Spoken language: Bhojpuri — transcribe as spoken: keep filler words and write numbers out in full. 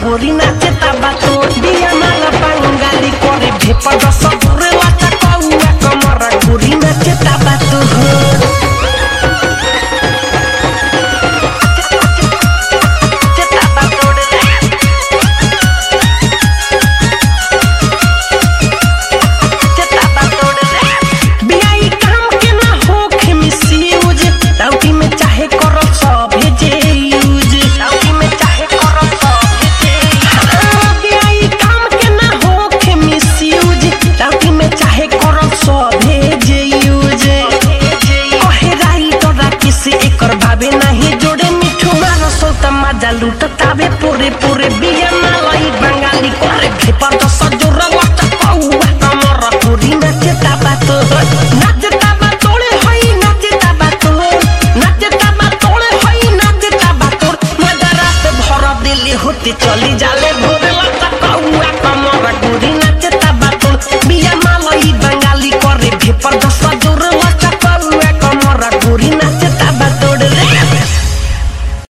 गोरी नाचे ताबा तो बिया माला बंगाली करे भेपर दस दूरे लाचा कौआ कमर गोरी नाचे ताबा तो लूट ताबे पूरे पूरे बिया मालाई बंगाली करे भेपर दस जोर लाचा कौआ कमर गोरी नाचे ताबा तो